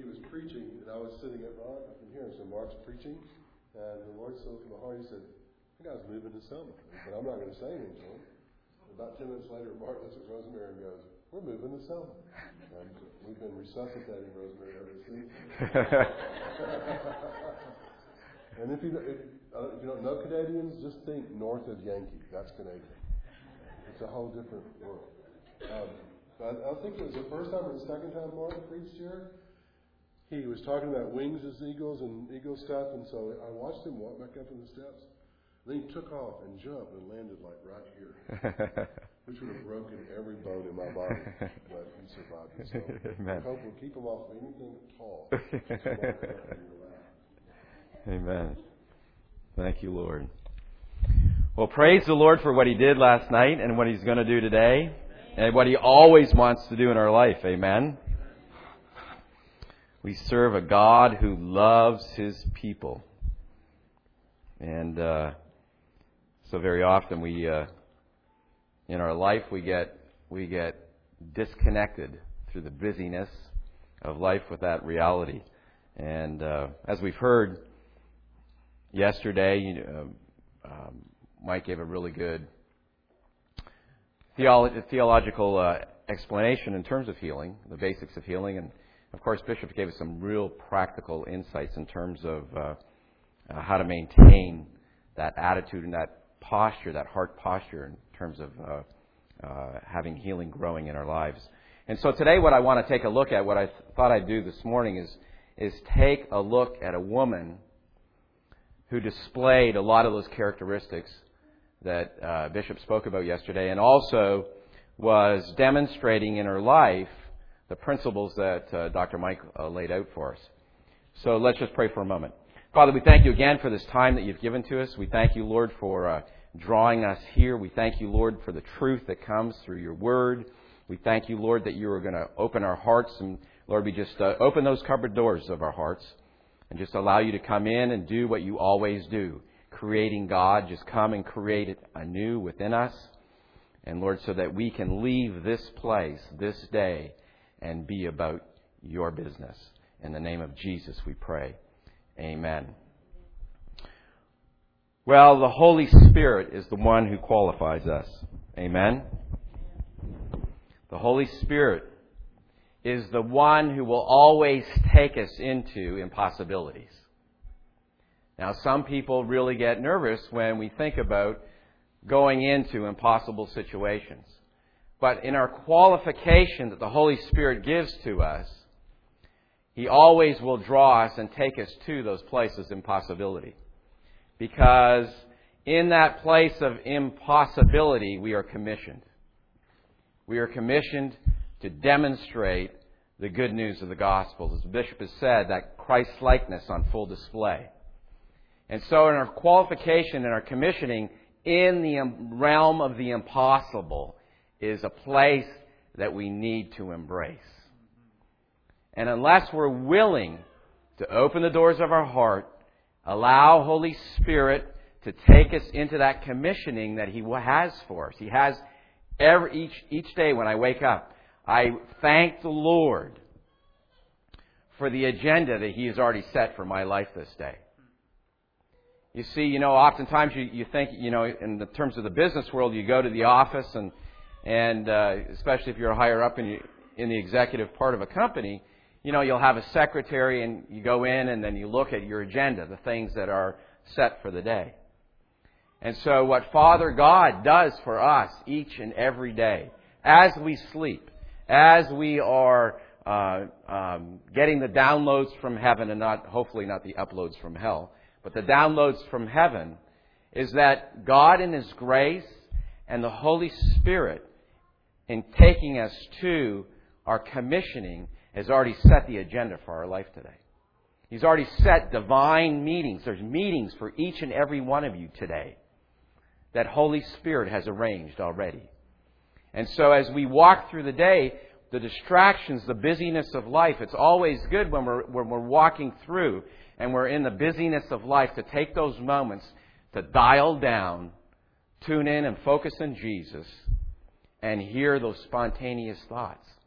he was preaching, and I was sitting at Ron. I can hear him. So Mark's preaching, and the Lord spoke to my heart. He said, "That guy's moving to Selma," but I'm not going to say anything to him. About 10 minutes later, Mark looks at Rosemary and goes, "We're moving to Selma." And we've been resuscitating Rosemary ever since. And if you don't know Canadians, just think north of Yankee. That's Canadian. It's a whole different world. I think it was the first time or the second time Mark preached here. He was talking about wings as eagles and eagle stuff, and so I watched him walk back up the steps. Then he took off and jumped and landed like right here, which would have broken every bone in my body, but he survived it. So Amen. I hope we'll keep him off of anything tall. Amen. Thank you, Lord. Well, praise the Lord for what He did last night and what He's going to do today and what He always wants to do in our life. Amen. We serve a God who loves His people. And so very often we, in our life, we get disconnected through the busyness of life with that reality. And as we've heard yesterday, Mike gave a really good theological explanation in terms of healing, the basics of healing. And, of course, Bishop gave us some real practical insights in terms of how to maintain that attitude and that posture, that heart posture in terms of having healing growing in our lives. And so today what I want to take a look at, what I thought I'd do this morning is take a look at a woman who displayed a lot of those characteristics that Bishop spoke about yesterday, and also was demonstrating in her life the principles that Dr. Mike laid out for us. So let's just pray for a moment. Father, we thank you again for this time that you've given to us. We thank you, Lord, for drawing us here. We thank you, Lord, for the truth that comes through your word. We thank you, Lord, that you are going to open our hearts. And, Lord, we just open those cupboard doors of our hearts and just allow you to come in and do what you always do. Creating God, just come and create it anew within us. And, Lord, so that we can leave this place, this day, and be about your business. In the name of Jesus, we pray. Amen. Well, the Holy Spirit is the one who qualifies us. Amen. The Holy Spirit is the one who will always take us into impossibilities. Now, some people really get nervous when we think about going into impossible situations. But in our qualification that the Holy Spirit gives to us, He always will draw us and take us to those places of impossibility. Because in that place of impossibility, we are commissioned. We are commissioned to demonstrate the good news of the gospel. As the Bishop has said, that Christ-likeness on full display. And so in our qualification and our commissioning in the realm of the impossible is a place that we need to embrace. And unless we're willing to open the doors of our heart, allow Holy Spirit to take us into that commissioning that He has for us. He has each day when I wake up, I thank the Lord for the agenda that He has already set for my life this day. You see, oftentimes you think, in the terms of the business world, you go to the office and especially if you're higher up in the executive part of a company, you'll have a secretary and you go in and then you look at your agenda, the things that are set for the day. And so what Father God does for us each and every day, as we sleep, as we are getting the downloads from heaven and hopefully not the uploads from hell, but the downloads from heaven, is that God in His grace and the Holy Spirit, in taking us to our commissioning, has already set the agenda for our life today. He's already set divine meetings. There's meetings for each and every one of you today that Holy Spirit has arranged already. And so as we walk through the day, the distractions, the busyness of life, it's always good when we're walking through and we're in the busyness of life to take those moments to dial down, tune in and focus on Jesus and hear those spontaneous thoughts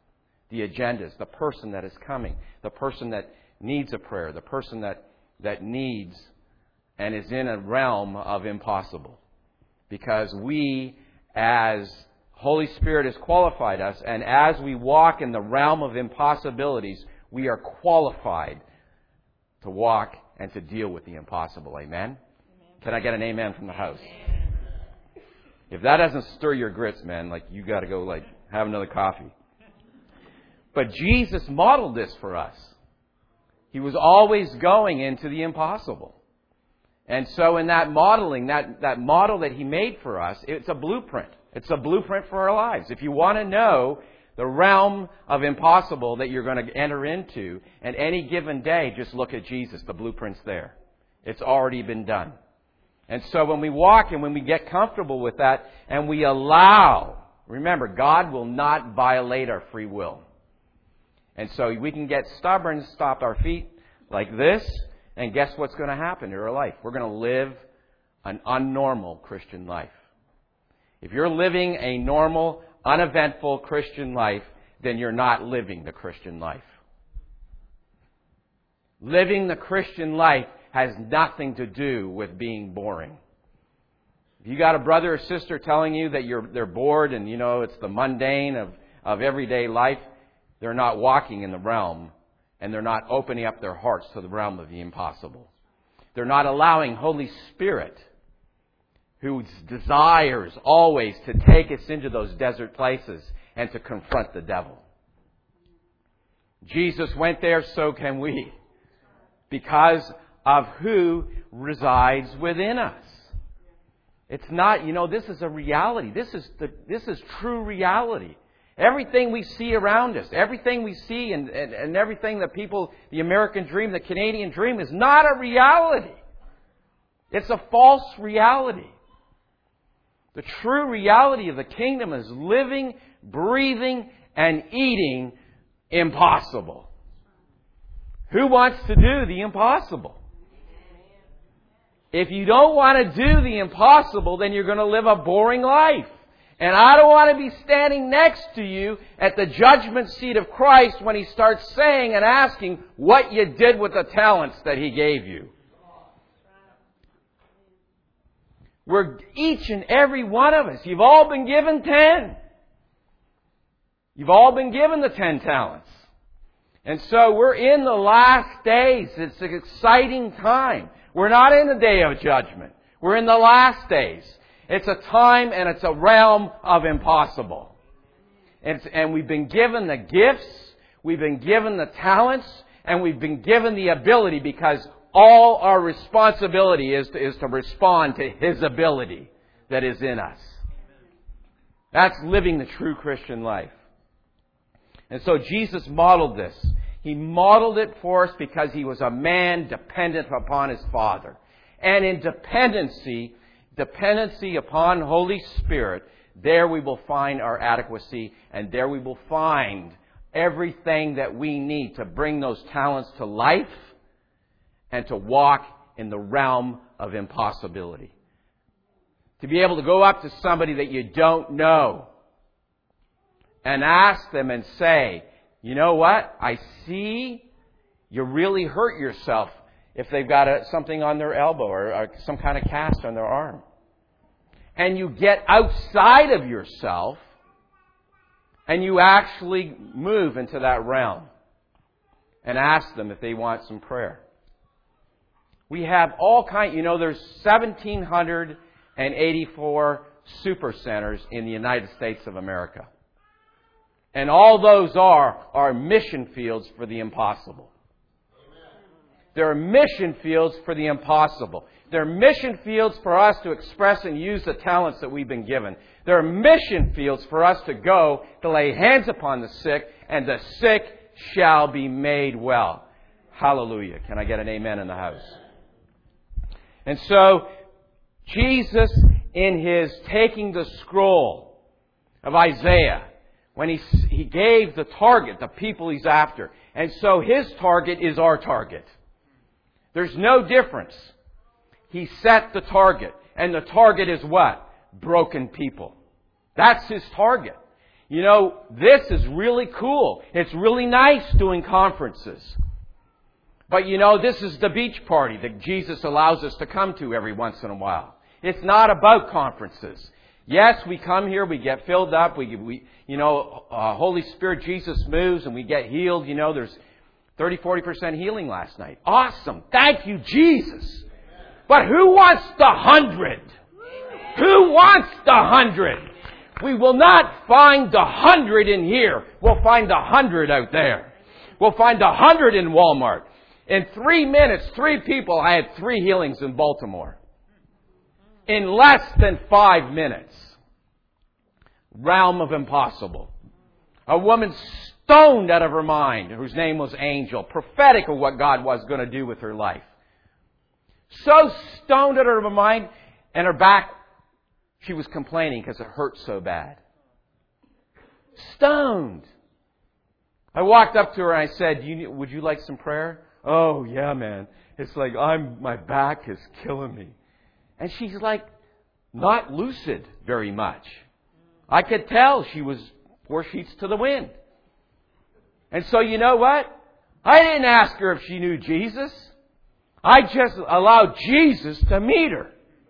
the agendas, the person that is coming, the person that needs a prayer, the person that needs and is in a realm of impossible. Because we, as Holy Spirit has qualified us, and as we walk in the realm of impossibilities, we are qualified to walk and to deal with the impossible. Amen? Can I get an amen from the house? If that doesn't stir your grits, man, you got to go have another coffee. But Jesus modeled this for us. He was always going into the impossible. And so in that modeling, that model that He made for us, it's a blueprint. It's a blueprint for our lives. If you want to know the realm of impossible that you're going to enter into at any given day, just look at Jesus. The blueprint's there. It's already been done. And so when we walk and when we get comfortable with that and we allow, remember, God will not violate our free will. And so we can get stubborn, stop our feet like this, and guess what's going to happen in our life? We're going to live an unnormal Christian life. If you're living a normal, uneventful Christian life, then you're not living the Christian life. Living the Christian life has nothing to do with being boring. If you got a brother or sister telling you that they're bored and it's the mundane of everyday life, they're not walking in the realm, and they're not opening up their hearts to the realm of the impossible. They're not allowing Holy Spirit, who desires always to take us into those desert places and to confront the devil. Jesus went there, so can we, because of who resides within us. It's not, this is a reality. This is true reality. Everything we see around us, everything we see and everything that people, the American dream, the Canadian dream, is not a reality. It's a false reality. The true reality of the kingdom is living, breathing, and eating impossible. Who wants to do the impossible? If you don't want to do the impossible, then you're going to live a boring life. And I don't want to be standing next to you at the judgment seat of Christ when He starts saying and asking what you did with the talents that He gave you. We're each and every one of us. You've all been given 10. You've all been given the 10 talents. And so we're in the last days. It's an exciting time. We're not in the day of judgment. We're in the last days. It's a time and it's a realm of impossible. And we've been given the gifts, we've been given the talents, and we've been given the ability, because all our responsibility is to respond to His ability that is in us. That's living the true Christian life. And so Jesus modeled this. He modeled it for us because He was a man dependent upon His Father. And in dependency upon Holy Spirit, there we will find our adequacy, and there we will find everything that we need to bring those talents to life and to walk in the realm of impossibility. To be able to go up to somebody that you don't know and ask them and say, you know what? I see you really hurt yourself if they've got something on their elbow or some kind of cast on their arm. And you get outside of yourself and you actually move into that realm and ask them if they want some prayer. We have all kinds, there's 1,784 super centers in the United States of America. And all those are mission fields for the impossible. There are mission fields for the impossible. There are mission fields for us to express and use the talents that we've been given. There are mission fields for us to go to lay hands upon the sick, and the sick shall be made well. Hallelujah. Can I get an amen in the house? And so, Jesus, in His taking the scroll of Isaiah, when he gave the target, the people He's after. And so His target is our target. There's no difference. He set the target. And the target is what? Broken people. That's His target. You know, this is really cool. It's really nice doing conferences. But you know, this is the beach party that Jesus allows us to come to every once in a while. It's not about conferences. Yes, we come here, we get filled up, Holy Spirit, Jesus moves and we get healed. You know, there's 30-40% healing last night. Awesome. Thank you, Jesus. But who wants the 100? Who wants the 100? We will not find the 100 in here. We'll find the 100 out there. We'll find the 100 in Walmart. In 3 minutes, 3 people, I had 3 healings in Baltimore. In less than 5 minutes. Realm of impossible. A woman stoned out of her mind, whose name was Angel, prophetic of what God was going to do with her life. So stoned out of her mind, and her back, she was complaining because it hurt so bad. Stoned. I walked up to her and I said, would you like some prayer? Oh, yeah, man. It's like my back is killing me. And she's like, not lucid very much. I could tell she was 4 sheets to the wind. And so you know what? I didn't ask her if she knew Jesus. I just allowed Jesus to meet her.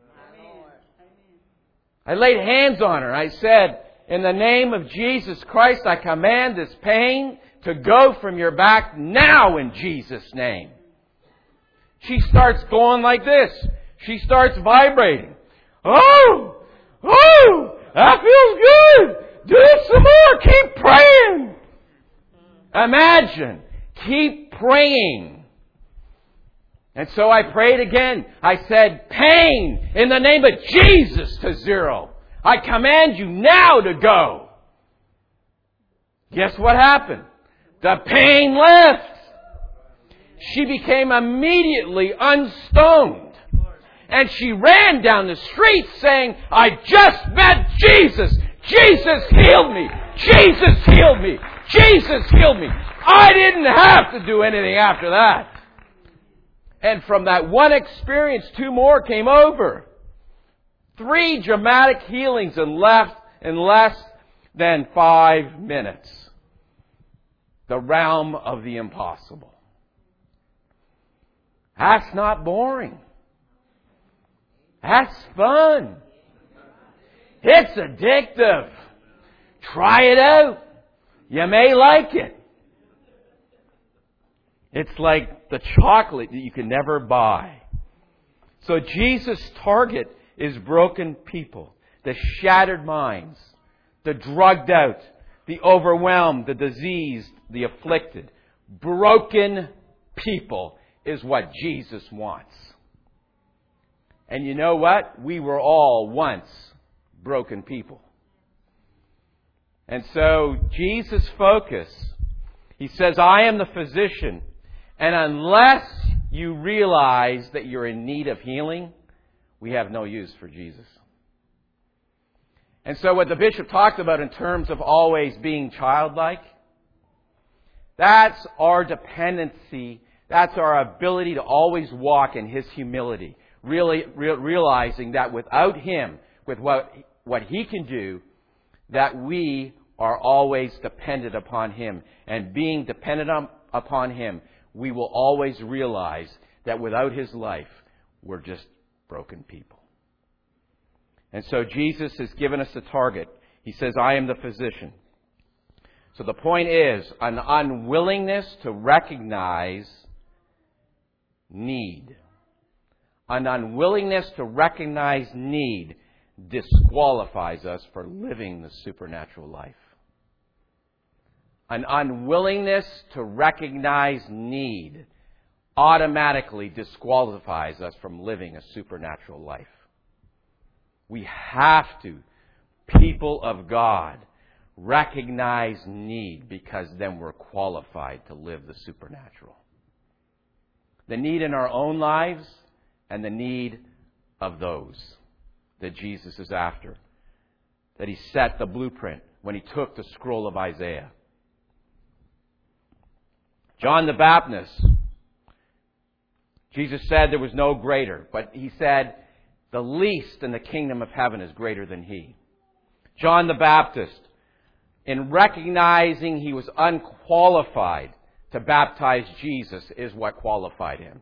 I laid hands on her. I said, in the name of Jesus Christ, I command this pain to go from your back now in Jesus' name. She starts going like this. She starts vibrating. Oh, that feels good. Do it some more. Keep praying. Imagine. Keep praying. And so I prayed again. I said, pain in the name of Jesus to 0. I command you now to go. Guess what happened? The pain left. She became immediately unstoned. And she ran down the street saying, I just met Jesus. Jesus healed me. Jesus healed me. Jesus healed me. I didn't have to do anything after that. And from that one experience, 2 more came over. 3 dramatic healings in less than 5 minutes. The realm of the impossible. That's not boring. That's fun. It's addictive. Try it out. You may like it. It's like the chocolate that you can never buy. So Jesus' target is broken people, the shattered minds, the drugged out, the overwhelmed, the diseased, the afflicted. Broken people is what Jesus wants. And you know what? We were all once broken people. And so Jesus' focus, He says, I am the physician. And unless you realize that you're in need of healing, we have no use for Jesus. And so what the bishop talked about in terms of always being childlike, that's our dependency. That's our ability to always walk in His humility. Really realizing that without Him, with what He can do, that we are always dependent upon Him. And being dependent upon Him, we will always realize that without His life, we're just broken people. And so Jesus has given us a target. He says, I am the physician. So the point is, an unwillingness to recognize need. An unwillingness to recognize need disqualifies us for living the supernatural life. An unwillingness to recognize need automatically disqualifies us from living a supernatural life. We have to, people of God, recognize need, because then we're qualified to live the supernatural. The need in our own lives and the need of those that Jesus is after. That He set the blueprint when He took the scroll of Isaiah. John the Baptist, Jesus said there was no greater, but He said the least in the kingdom of heaven is greater than he. John the Baptist, in recognizing he was unqualified to baptize Jesus is what qualified him.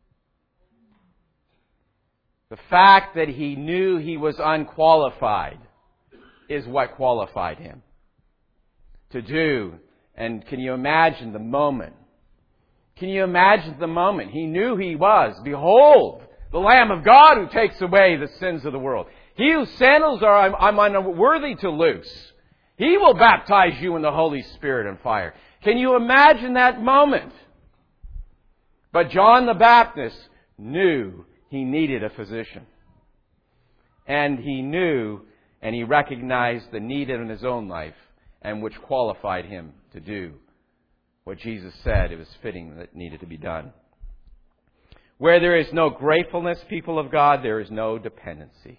The fact that he knew he was unqualified is what qualified him to do. And can you imagine the moment? Can you imagine the moment? He knew he was, behold, the Lamb of God who takes away the sins of the world. He whose sandals I'm unworthy to loose. He will baptize you in the Holy Spirit and fire. Can you imagine that moment? But John the Baptist knew he needed a physician. And he knew and he recognized the need in his own life, and which qualified him to do what Jesus said it was fitting that needed to be done. Where there is no gratefulness, people of God, there is no dependency.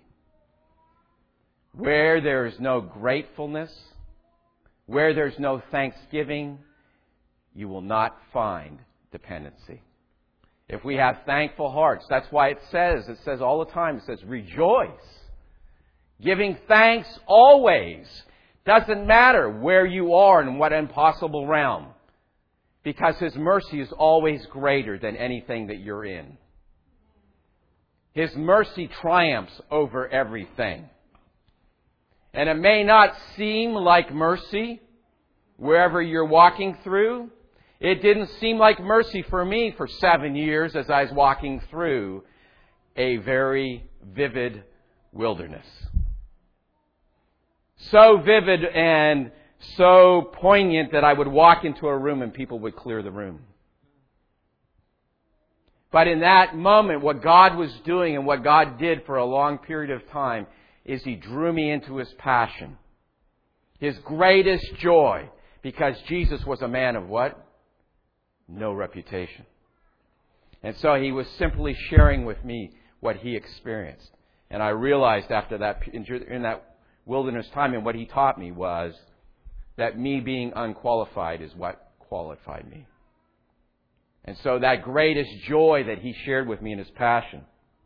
Where there is no gratefulness, where there's no thanksgiving, you will not find dependency. If we have thankful hearts, that's why it says all the time, it says, rejoice. Giving thanks always. Doesn't matter where you are in what impossible realm. Because His mercy is always greater than anything that you're in. His mercy triumphs over everything. And it may not seem like mercy wherever you're walking through. It didn't seem like mercy for me for 7 years as I was walking through a very vivid wilderness. So vivid and so poignant that I would walk into a room and people would clear the room. But in that moment, what God was doing and what God did for a long period of time is He drew me into His passion. His greatest joy. Because Jesus was a man of what? No reputation. And so He was simply sharing with me what He experienced. And I realized after that, in that wilderness time, and what He taught me was that me being unqualified is what qualified me. And so that greatest joy that He shared with me in His passion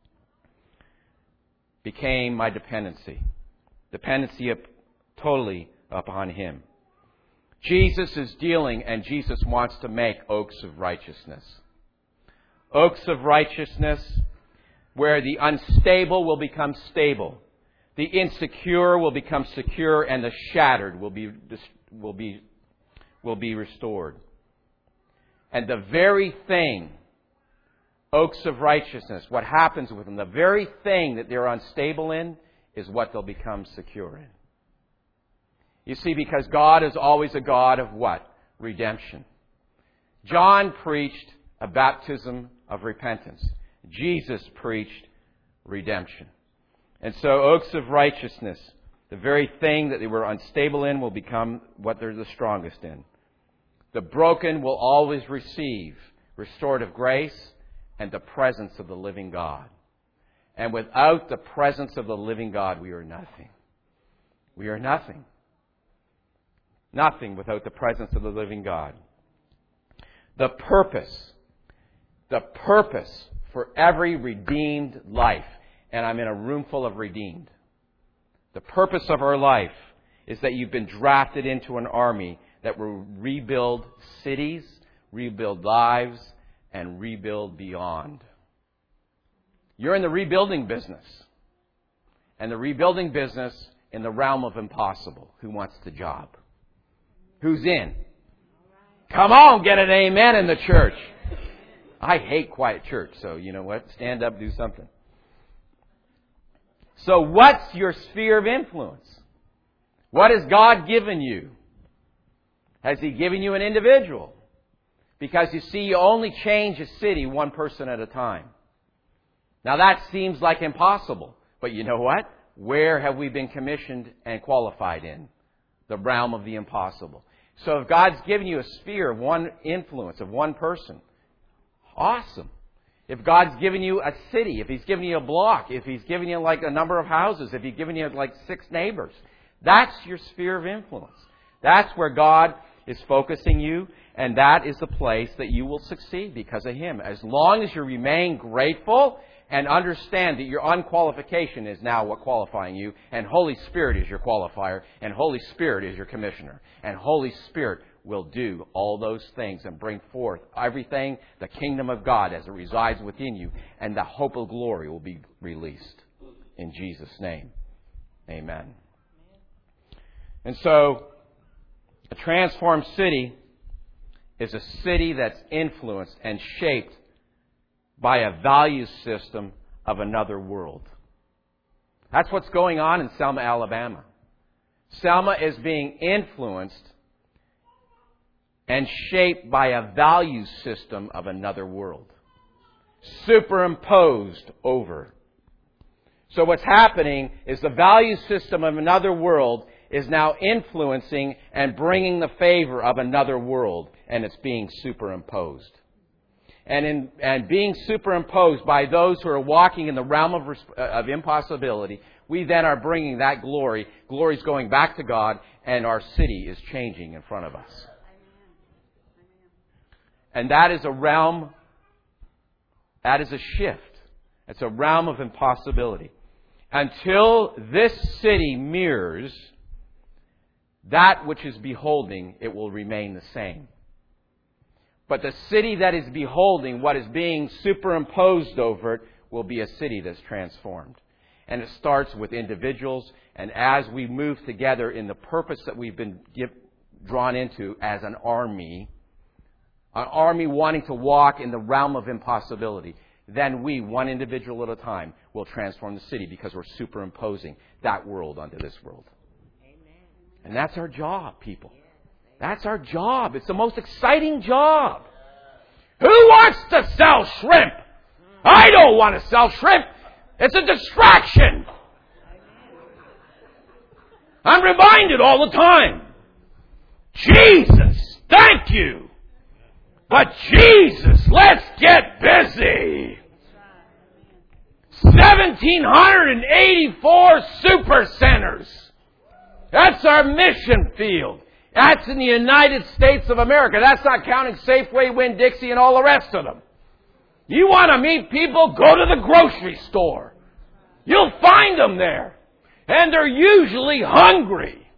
became my dependency. Dependency totally upon Him. Jesus is dealing, and Jesus wants to make oaks of righteousness. Oaks of righteousness where the unstable will become stable. The insecure will become secure, and the shattered will be restored. And the very thing, oaks of righteousness, what happens with them, the very thing that they're unstable in is what they'll become secure in. You see, because God is always a God of what? Redemption. John preached a baptism of repentance. Jesus preached redemption. And so oaks of righteousness, the very thing that they were unstable in will become what they're the strongest in. The broken will always receive restorative grace and the presence of the living God. And without the presence of the living God, we are nothing. We are nothing. Nothing without the presence of the living God. The purpose for every redeemed life, and I'm in a room full of redeemed. The purpose of our life is that you've been drafted into an army that will rebuild cities, rebuild lives, and rebuild beyond. You're in the rebuilding business. And the rebuilding business in the realm of impossible. Who wants the job? Who's in? Come on, get an amen in the church. I hate quiet church, so you know what? Stand up, do something. So what's your sphere of influence? What has God given you? Has He given you an individual? Because you see, you only change a city one person at a time. Now that seems like impossible. But you know what? Where have we been commissioned and qualified in? The realm of the impossible. So if God's given you a sphere of one influence, of one person, awesome. If God's given you a city, if He's given you a block, if He's given you like a number of houses, if He's given you like 6 neighbors, that's your sphere of influence. That's where God is focusing you, and that is the place that you will succeed because of Him. As long as you remain grateful and understand that your unqualification is now what qualifying you, and Holy Spirit is your qualifier, and Holy Spirit is your commissioner. And Holy Spirit will do all those things and bring forth everything, the kingdom of God as it resides within you, and the hope of glory will be released. In Jesus' name, amen. And so, a transformed city is a city that's influenced and shaped by a value system of another world. That's what's going on in Selma, Alabama. Selma is being influenced and shaped by a value system of another world. Superimposed over. So what's happening is the value system of another world is now influencing and bringing the favor of another world, and it's being superimposed. And being superimposed by those who are walking in the realm of impossibility, we then are bringing that glory. Glory is going back to God, and our city is changing in front of us. And that is a realm, that is a shift. It's a realm of impossibility. Until this city mirrors that which is beholding, it will remain the same. But the city that is beholding what is being superimposed over it will be a city that's transformed. And it starts with individuals. And as we move together in the purpose that we've been drawn into as an army wanting to walk in the realm of impossibility, then we, one individual at a time, will transform the city because we're superimposing that world onto this world. And that's our job, people. That's our job. It's the most exciting job. Who wants to sell shrimp? I don't want to sell shrimp. It's a distraction. I'm reminded all the time. Jesus, thank you. But Jesus, let's get busy. 1,784 super centers. That's our mission field. That's in the United States of America. That's not counting Safeway, Winn-Dixie, and all the rest of them. You want to meet people? Go to the grocery store. You'll find them there. And they're usually hungry.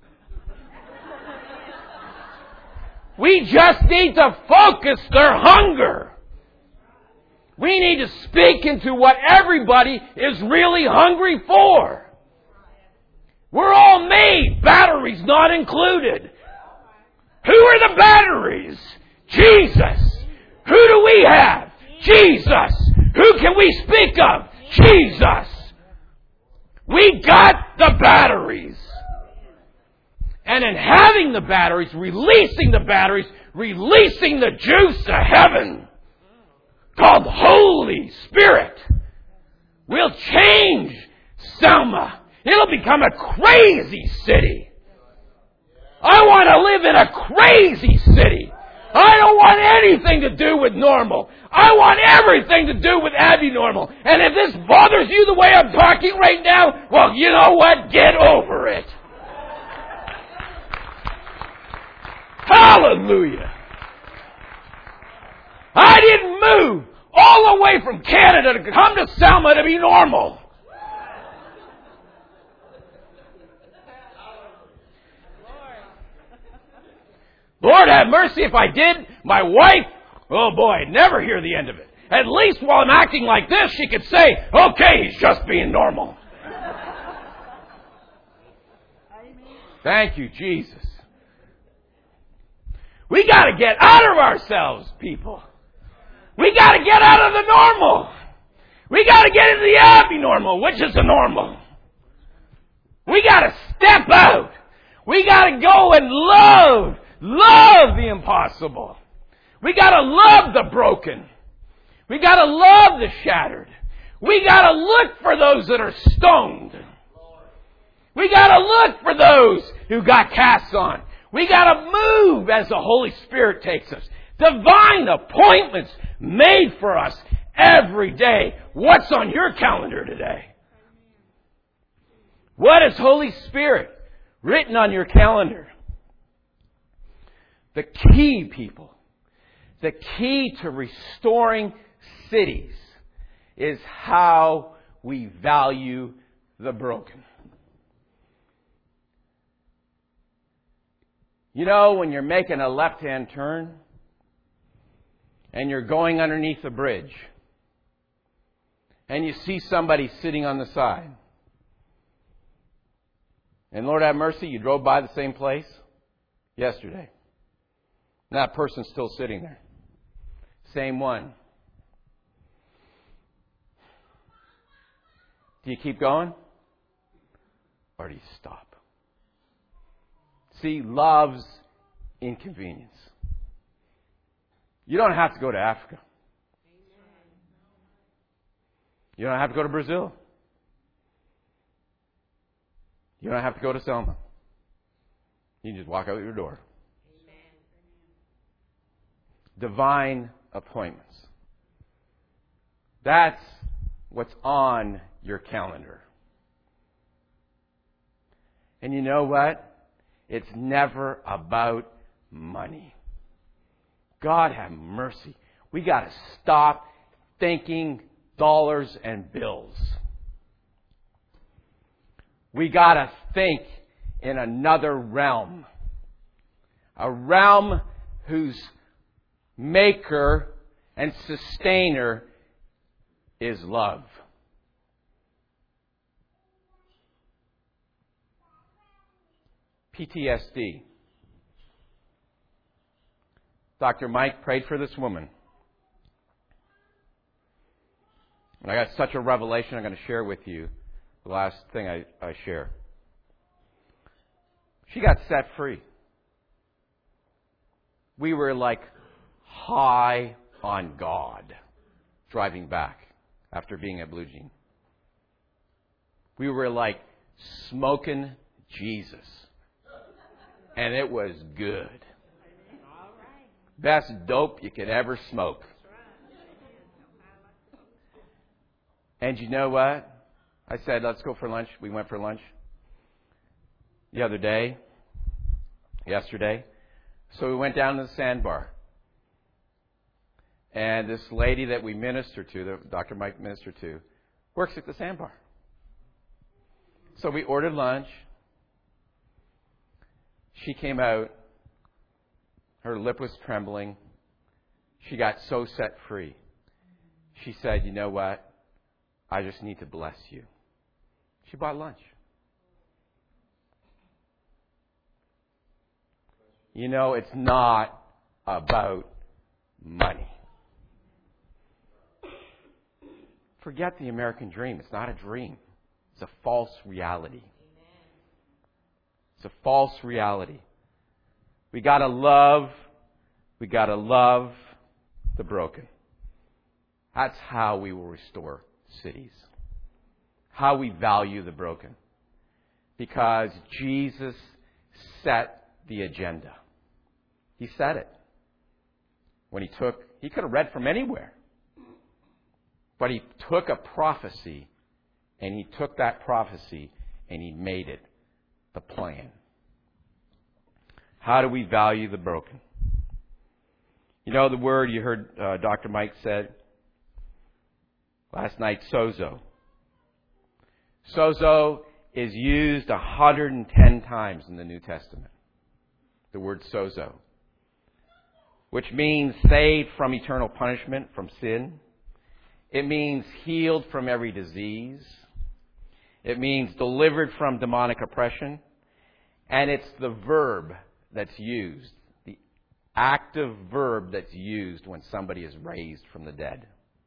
We just need to focus their hunger. We need to speak into what everybody is really hungry for. We're all made, batteries not included. Who are the batteries? Jesus. Who do we have? Jesus. Who can we speak of? Jesus. We got the batteries. And in having the batteries, releasing the juice of heaven, called Holy Spirit, will change Selma. It'll become a crazy city. I want to live in a crazy city. I don't want anything to do with normal. I want everything to do with abnormal. And if this bothers you the way I'm talking right now, well, you know what? Get over it. Hallelujah. I didn't move all the way from Canada to come to Selma to be normal. Lord have mercy, if I did, my wife, oh boy, I'd never hear the end of it. At least while I'm acting like this, she could say, okay, he's just being normal. Thank you, Jesus. We got to get out of ourselves, people. We got to get out of the normal. We got to get into the abnormal, which is the normal. We got to step out. We got to go and love the impossible. We got to love the broken. We got to love the shattered. We got to look for those that are stoned. We got to look for those who got cast on. We got to move as the Holy Spirit takes us. Divine appointments made for us every day. What's on your calendar today? What is Holy Spirit written on your calendar? The key, people, the key to restoring cities is how we value the broken. You know, when you're making a left-hand turn and you're going underneath a bridge and you see somebody sitting on the side, and Lord have mercy, you drove by the same place yesterday. And that person's still sitting there. Same one. Do you keep going? Or do you stop? See, love's inconvenience. You don't have to go to Africa. You don't have to go to Brazil. You don't have to go to Selma. You can just walk out your door. Divine appointments. That's what's on your calendar. And you know what? It's never about money. God have mercy. We got to stop thinking dollars and bills. We got to think in another realm. A realm whose maker and sustainer is love. PTSD. Dr. Mike prayed for this woman. And I got such a revelation I'm going to share with you. The last thing I share. She got set free. We were like high on God driving back after being at Blue Jean. We were like smoking Jesus. And it was good. Best dope you could ever smoke. And you know what? I said, let's go for lunch. We went for lunch the other day, yesterday. So we went down to the sandbar. And this lady that we minister to, that Dr. Mike ministered to, works at the sandbar. So we ordered lunch. She came out. Her lip was trembling. She got so set free. She said, you know what? I just need to bless you. She bought lunch. You know, it's not about money. Forget the American dream. It's not a dream. It's a false reality. It's a false reality. We got to love the broken. That's how we will restore cities. How we value the broken. Because Jesus set the agenda. He said it. When he could have read from anywhere. But he took a prophecy, and he took that prophecy, and he made it the plan. How do we value the broken? You know the word you heard Dr. Mike said last night, sozo. Sozo is used 110 times in the New Testament. The word sozo. Which means saved from eternal punishment, from sin. It means healed from every disease. It means delivered from demonic oppression. And it's the verb that's used, the active verb that's used when somebody is raised from the dead.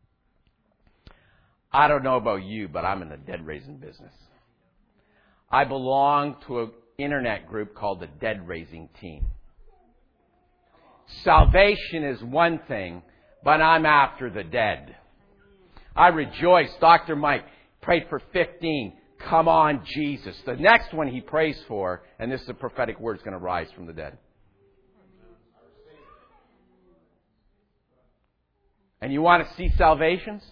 I don't know about you, but I'm in the dead raising business. I belong to an internet group called the Dead Raising Team. Salvation is one thing, but I'm after the dead. I rejoice. Dr. Mike prayed for 15. Come on, Jesus. The next one he prays for, and this is a prophetic word, is going to rise from the dead. And you want to see salvations?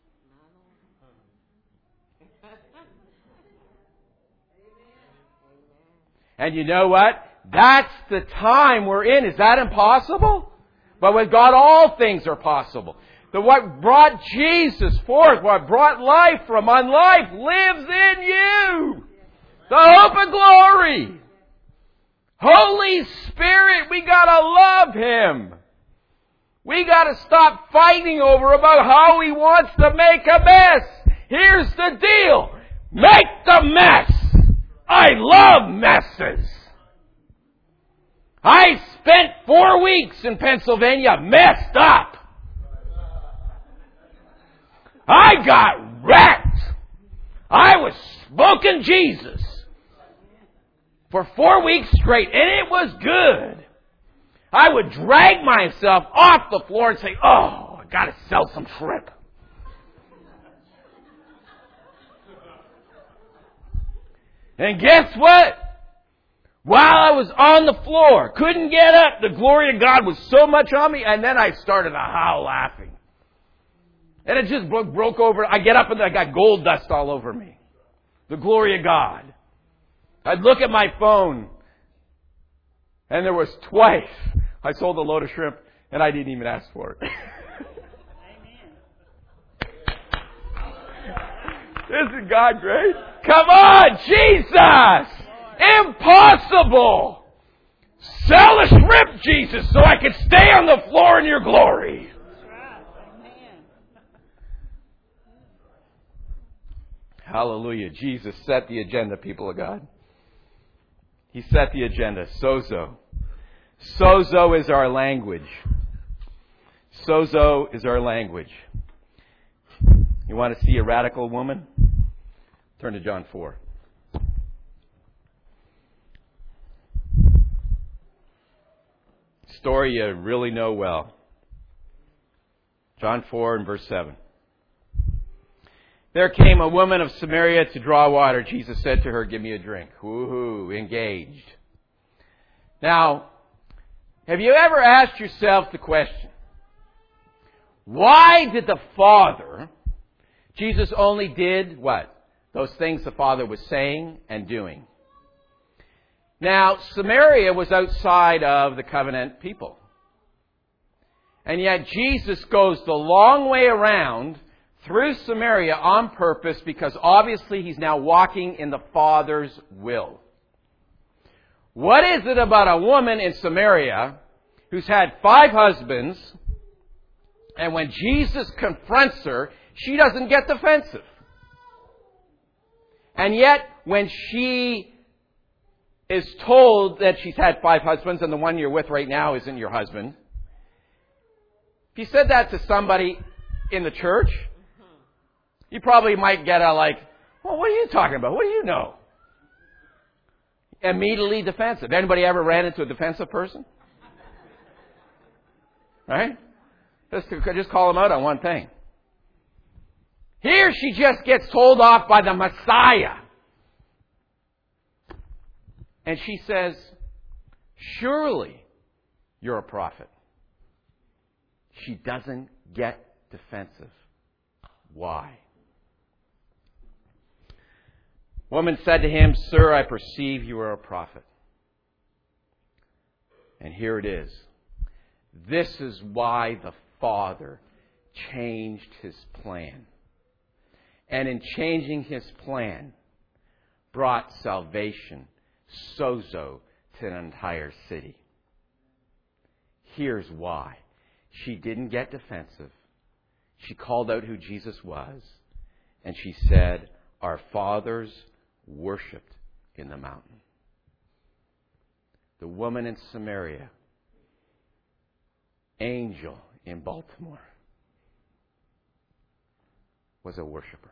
And you know what? That's the time we're in. Is that impossible? But with God, all things are possible. What brought Jesus forth, what brought life from unlife, lives in you. The hope of glory. Holy Spirit, we gotta love Him. We gotta stop fighting over about how He wants to make a mess. Here's the deal. Make the mess. I love messes. I spent 4 weeks in Pennsylvania messed up. I got wrecked. I was smoking Jesus for 4 weeks straight, and it was good. I would drag myself off the floor and say, oh, I got to sell some shrimp. And guess what? While I was on the floor, couldn't get up, the glory of God was so much on me, and then I started to howl laughing. And it just broke over. I get up and I got gold dust all over me. The glory of God. I'd look at my phone, and there was twice I sold a load of shrimp, and I didn't even ask for it. Isn't God great? Come on, Jesus! Impossible! Sell a shrimp, Jesus, so I can stay on the floor in your glory. Hallelujah. Jesus set the agenda, people of God. He set the agenda. Sozo. Sozo is our language. Sozo is our language. You want to see a radical woman? Turn to John 4. Story you really know well. John 4 and verse 7. There came a woman of Samaria to draw water. Jesus said to her, give me a drink. Woohoo, engaged. Now, have you ever asked yourself the question, why did the Father, Jesus only did what? Those things the Father was saying and doing. Now, Samaria was outside of the covenant people. And yet Jesus goes the long way around through Samaria on purpose because obviously He's now walking in the Father's will. What is it about a woman in Samaria who's had 5 husbands, and when Jesus confronts her, she doesn't get defensive? And yet, when she is told that she's had 5 husbands and the one you're with right now isn't your husband, if you said that to somebody in the church, you probably might get a like, well, what are you talking about? What do you know? Immediately defensive. Anybody ever ran into a defensive person? Right? Just call them out on one thing. Here she just gets told off by the Messiah. And she says, surely you're a prophet. She doesn't get defensive. Why? Woman said to him, Sir, I perceive you are a prophet. And here it is. This is why the Father changed His plan. And in changing His plan, brought salvation, sozo, to an entire city. Here's why. She didn't get defensive. She called out who Jesus was. And she said, our fathers worshipped in the mountain. The woman in Samaria. Angel in Baltimore. Was a worshiper.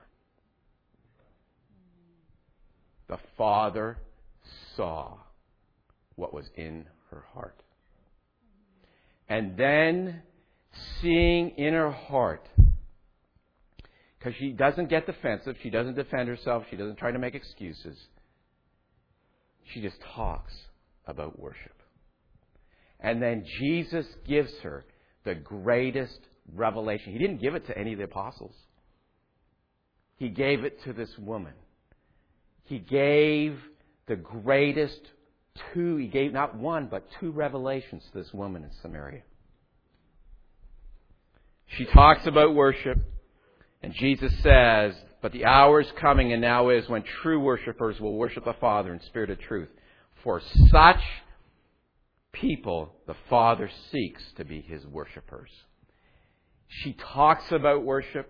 The Father saw what was in her heart. And then, seeing in her heart, because she doesn't get defensive, she doesn't defend herself, she doesn't try to make excuses, she just talks about worship. And then Jesus gives her the greatest revelation. He didn't give it to any of the apostles. He gave it to this woman. He gave the greatest he gave not one, but 2 revelations to this woman in Samaria. She talks about worship, and Jesus says, but the hour is coming and now is when true worshipers will worship the Father in spirit of truth. For such people, the Father seeks to be His worshipers. She talks about worship,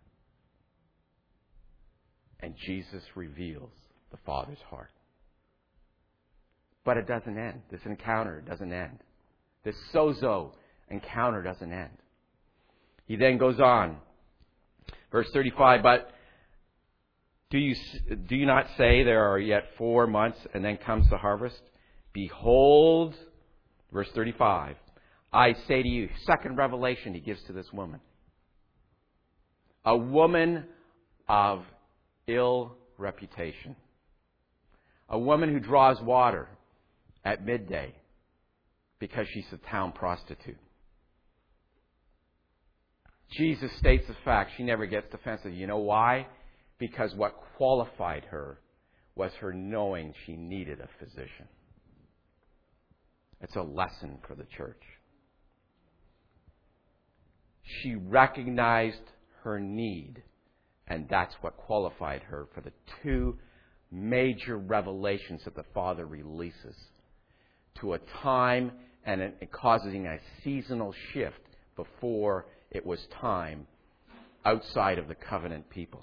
and Jesus reveals the Father's heart. But it doesn't end. This encounter doesn't end. This sozo encounter doesn't end. He then goes on. Verse 35, but do you not say there are yet 4 months and then comes the harvest? Behold, verse 35, I say to you, second revelation he gives to this woman. A woman of ill reputation. A woman who draws water at midday because she's a town prostitute. Jesus states the fact. She never gets defensive. You know why? Because what qualified her was her knowing she needed a physician. It's a lesson for the church. She recognized her need, and that's what qualified her for the 2 major revelations that the Father releases to a time and it causing a seasonal shift before it was time outside of the covenant people.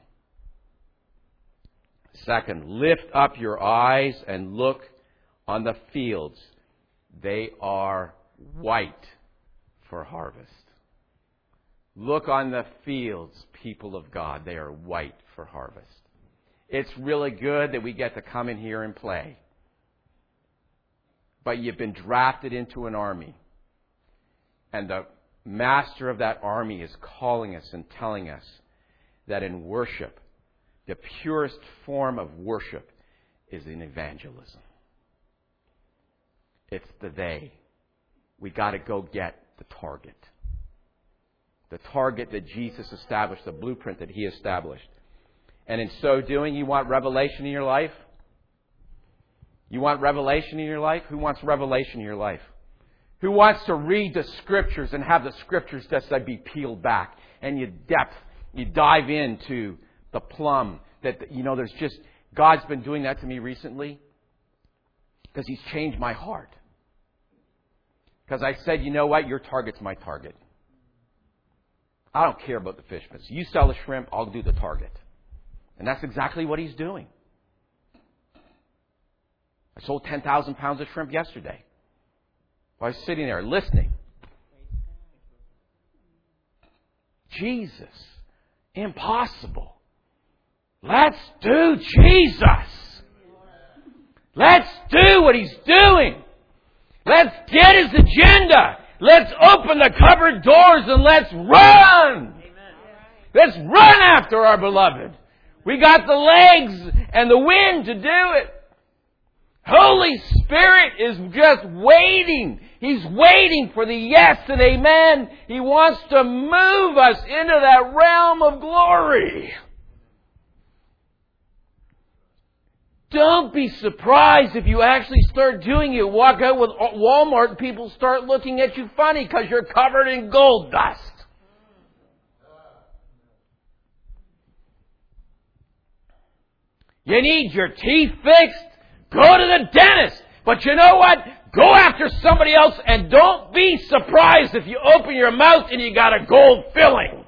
Second, lift up your eyes and look on the fields. They are white for harvest. Look on the fields, people of God. They are white for harvest. It's really good that we get to come in here and play. But you've been drafted into an army. And the master of that army is calling us and telling us that in worship, the purest form of worship is in evangelism. It's the they. We got to go get the target. The target that Jesus established, the blueprint that He established. And in so doing, you want revelation in your life? You want revelation in your life? Who wants revelation in your life? Who wants to read the Scriptures and have the Scriptures just be peeled back and you dive into the plum that, there's just, God's been doing that to me recently because He's changed my heart. Because I said, you know what? Your target's my target. I don't care about the fish business. You sell the shrimp, I'll do the target. And that's exactly what He's doing. I sold 10,000 pounds of shrimp yesterday. I was sitting there listening. Jesus. Impossible. Let's do Jesus. Let's do what He's doing. Let's get His agenda. Let's open the cupboard doors and let's run. Let's run after our beloved. We got the legs and the wind to do it. Holy Spirit is just waiting. He's waiting for the yes and amen. He wants to move us into that realm of glory. Don't be surprised if you actually start doing it. Walk out with Walmart and people start looking at you funny because you're covered in gold dust. You need your teeth fixed? Go to the dentist. But you know what? Go after somebody else and don't be surprised if you open your mouth and you got a gold filling.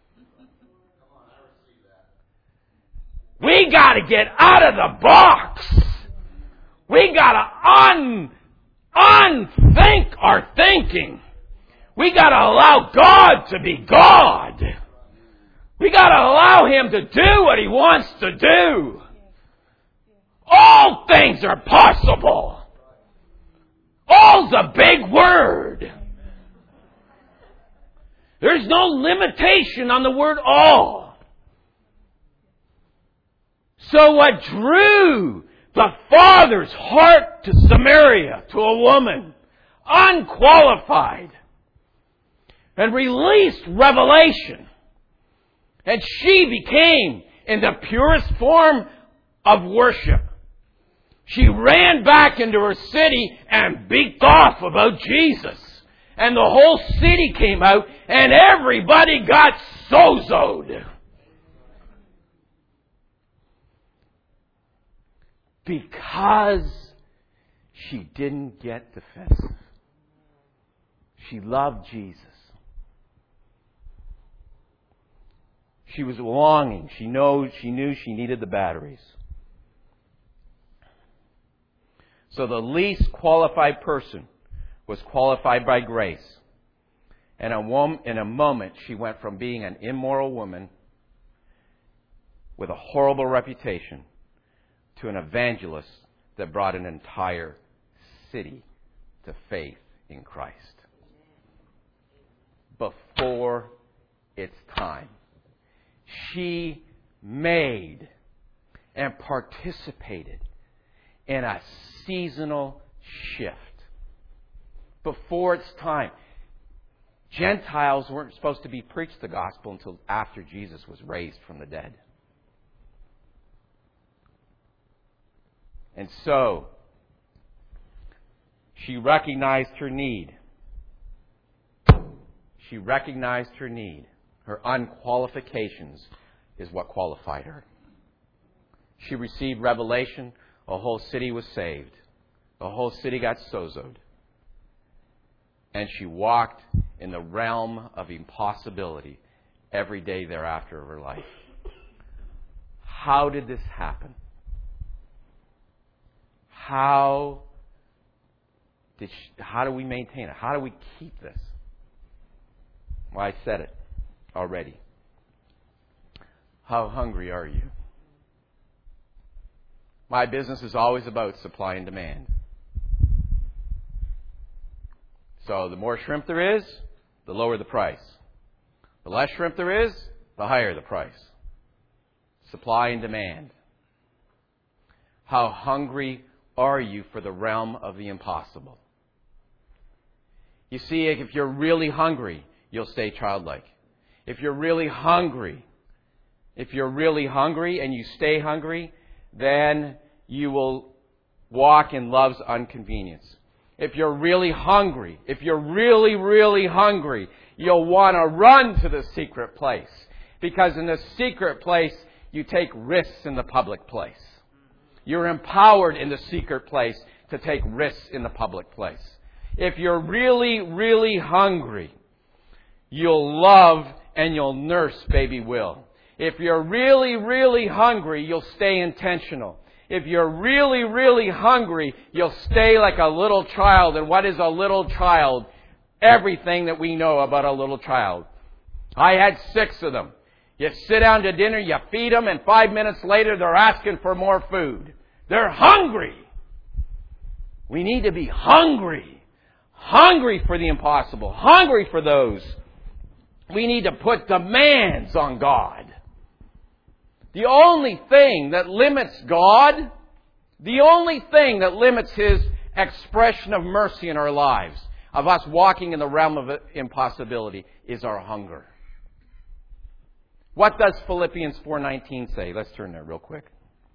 We got to get out of the box. We got to unthink our thinking. We got to allow God to be God. We got to allow Him to do what He wants to do. All things are possible. All's a big word. There's no limitation on the word all. So what drew the Father's heart to Samaria, to a woman, unqualified, and released revelation, and she became in the purest form of worship. She ran back into her city and beat off about Jesus And the whole city came out and everybody got sozoed. Because she didn't get defensive. She loved Jesus. She was longing. She knew she needed the batteries. So the least qualified person was qualified by grace. And in a moment, she went from being an immoral woman with a horrible reputation to an evangelist that brought an entire city to faith in Christ. Before its time. She made and participated in a seasonal shift. Before its time. Gentiles weren't supposed to be preached the gospel until after Jesus was raised from the dead. And so, she recognized her need. She recognized her need. Her unqualifications is what qualified her. She received revelation. A whole city was saved. The whole city got sozoed. And she walked in the realm of impossibility every day thereafter of her life. How did this happen? How do we maintain it? How do we keep this? Well, I said it already. How hungry are you? My business is always about supply and demand. So the more shrimp there is, the lower the price. The less shrimp there is, the higher the price. Supply and demand. How hungry are you for the realm of the impossible? You see, if you're really hungry, you'll stay childlike. If you're really hungry and you stay hungry, then you will walk in love's inconvenience. If you're really hungry, you'll want to run to the secret place. Because in the secret place, you take risks in the public place. You're empowered in the secret place to take risks in the public place. If you're really hungry, you'll love and you'll nurse baby Will. If you're really hungry, you'll stay intentional. If you're really hungry, you'll stay like a little child. And what is a little child? Everything that we know about a little child. I had 6 of them. You sit down to dinner, you feed them, and 5 minutes later they're asking for more food. They're hungry. We need to be hungry. Hungry for the impossible. Hungry for those. We need to put demands on God. The only thing that limits God, the only thing that limits His expression of mercy in our lives, of us walking in the realm of impossibility, is our hunger. What does Philippians 4:19 say? Let's turn there real quick.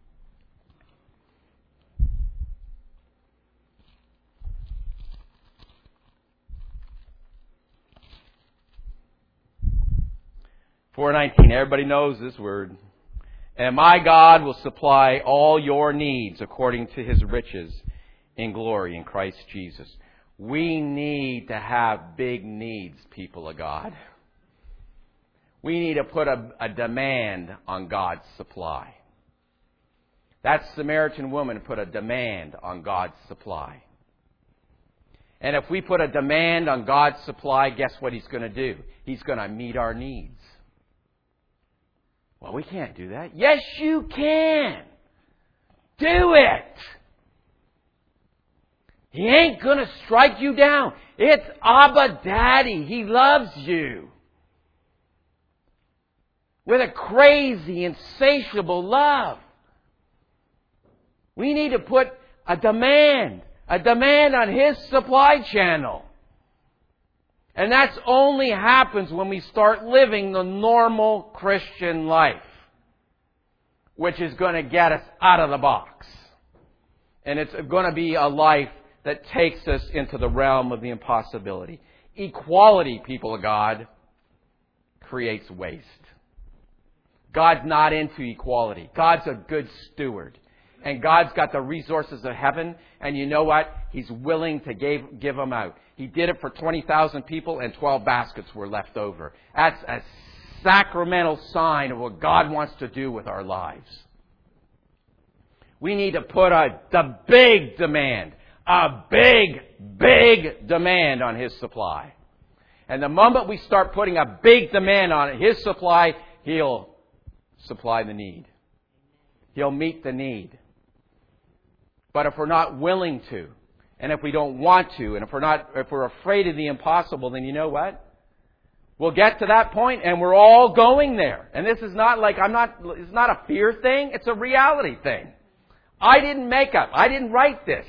(4:19). Everybody knows this word. And my God will supply all your needs according to His riches in glory in Christ Jesus. We need to have big needs, people of God. We need to put a demand on God's supply. That Samaritan woman put a demand on God's supply. And if we put a demand on God's supply, guess what He's going to do? He's going to meet our needs. Well, we can't do that. Yes, you can. Do it. He ain't going to strike you down. It's Abba Daddy. He loves you. With a crazy, insatiable love. We need to put a demand on His supply channel. And that only happens when we start living the normal Christian life, which is going to get us out of the box. And it's going to be a life that takes us into the realm of the impossibility. Equality, people of God, creates waste. God's not into equality. God's a good steward. And God's got the resources of heaven. And you know what? He's willing to give them out. He did it for 20,000 people and 12 baskets were left over. That's a sacramental sign of what God wants to do with our lives. We need to put the big demand. A big demand on His supply. And the moment we start putting a big demand on His supply, He'll supply the need. He'll meet the need. But if we're not willing to, and if we don't want to, and if we're afraid of the impossible, then you know what? We'll get to that point and we're all going there. And this is not like, it's not a fear thing, it's a reality thing. I didn't write this.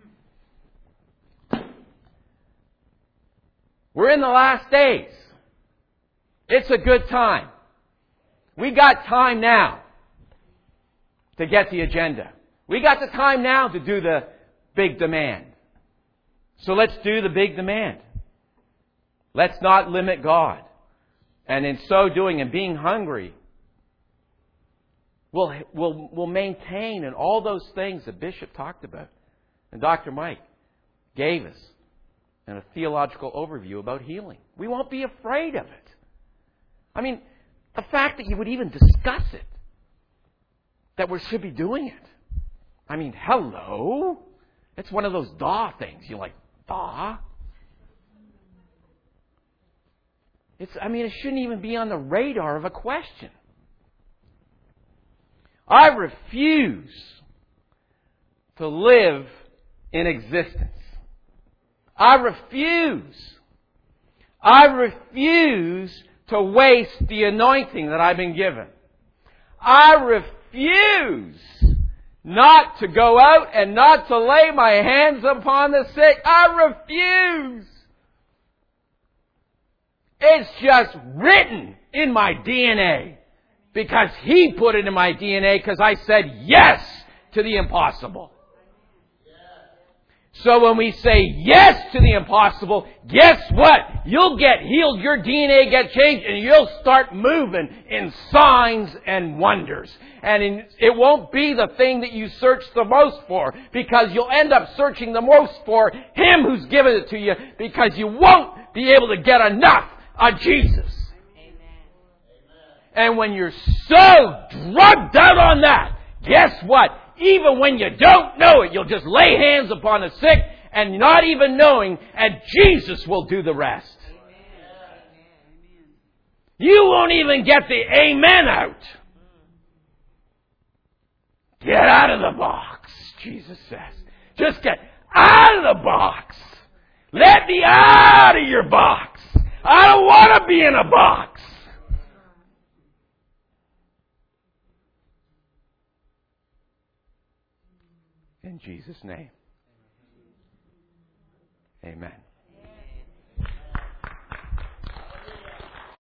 We're in the last days. It's a good time. We got time now to get the agenda. We got the time now to do the big demand. So let's do the big demand. Let's not limit God. And in so doing and being hungry, we'll maintain and all those things that Bishop talked about and Dr. Mike gave us in a theological overview about healing. We won't be afraid of it. I mean, the fact that you would even discuss it, that we should be doing it. I mean, hello? It's one of those daw things. You're like, daw? It shouldn't even be on the radar of a question. I refuse to live in existence. I refuse to waste the anointing that I've been given. I refuse not to go out and not to lay my hands upon the sick. I refuse. It's just written in my DNA because He put it in my DNA because I said yes to the impossible. So when we say yes to the impossible, guess what? You'll get healed, your DNA get changed, and you'll start moving in signs and wonders. And it won't be the thing that you search the most for, because you'll end up searching the most for Him who's given it to you, because you won't be able to get enough of Jesus. And when you're so drugged out on that, guess what? Even when you don't know it, you'll just lay hands upon the sick and not even knowing, and Jesus will do the rest. You won't even get the amen out. Get out of the box, Jesus says. Just get out of the box. Let me out of your box. I don't want to be in a box. In Jesus' name. Amen.